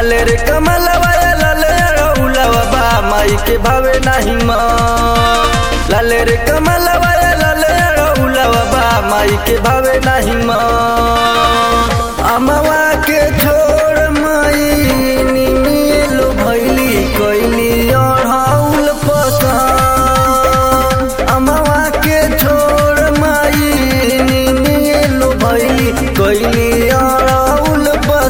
लाले रे कमलवा लाले रउलवा बा माई के भावे नाही माँ। लाले रे कमलवा लाले रउलवा बा माई के भावे नाही माँ। अमवा के छोड़ माई निमिलो भैली कोइली ओढ़ाउल पसंद। अमवा के छोड़ माई निमिलो भैली कोइली ओढ़ाउल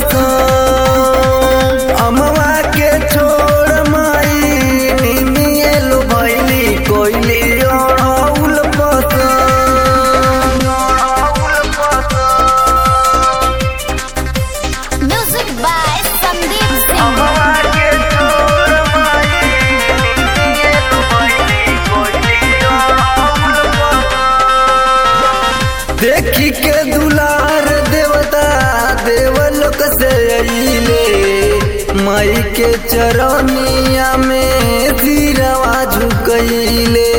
पसंद। अमवा के छोड़ माई निमिलो भैली कोइली ओढ़ाउल पसंद। Music by Sandeep Singh. अमवा के छोड़ माई निमिलो भैली कोइली ओढ़ाउल पसंद। देखी के दुलार देवता देवलोक से अइले माई के चरनिया में सिरवा झुकइले।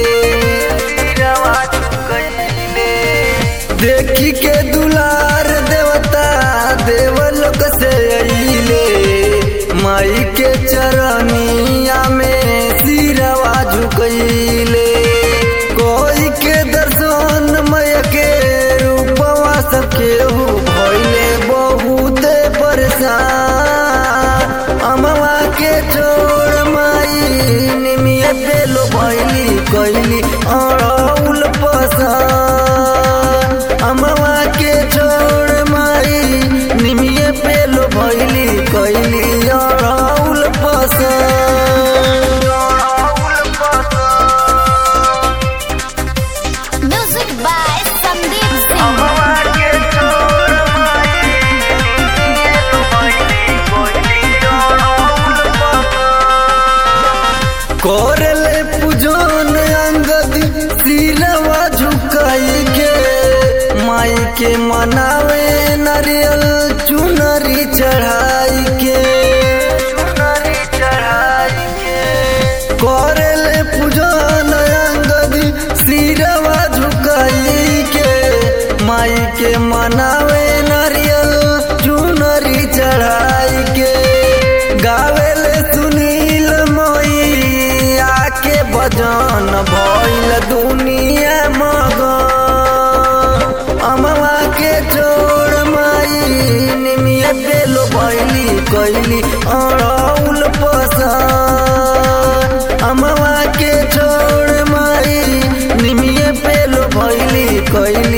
देखी के दुलार देवता देवलोक से अइले माई के चरनिया में सिरवा झुकइले। कोई के दर्शन मय के रूपवा सबके हो भइले बहुत परेशान। अमवा के छोड़ माई निमिया पेलो भइली कइली अड़ौल पसंद। अमवा के छोड़ माई निमिया पेलो भइली कइली अड़ौल पसंद। Music by Sandeep Singh. अमवा के छोड़ माई निमिया भइली कइली अड़ौल पसंद। कोरले पूजन अंगद सिरवा झुकाई के माई के मनावे नारियल चुनरी चढ़ाई के। कोरले पूजन अंगद सिरवा झुकाई के माई के मनावे नारियल चुनरी चढ़ाई के। गावेले सुनील मैया के भजन भइल दुनिया मगन। अमवा के छोड़ माई निमिया पेलो भइली कइली अड़ौल पसंद। अमवा के छोड़ माई निमिया पेलो भइली कइली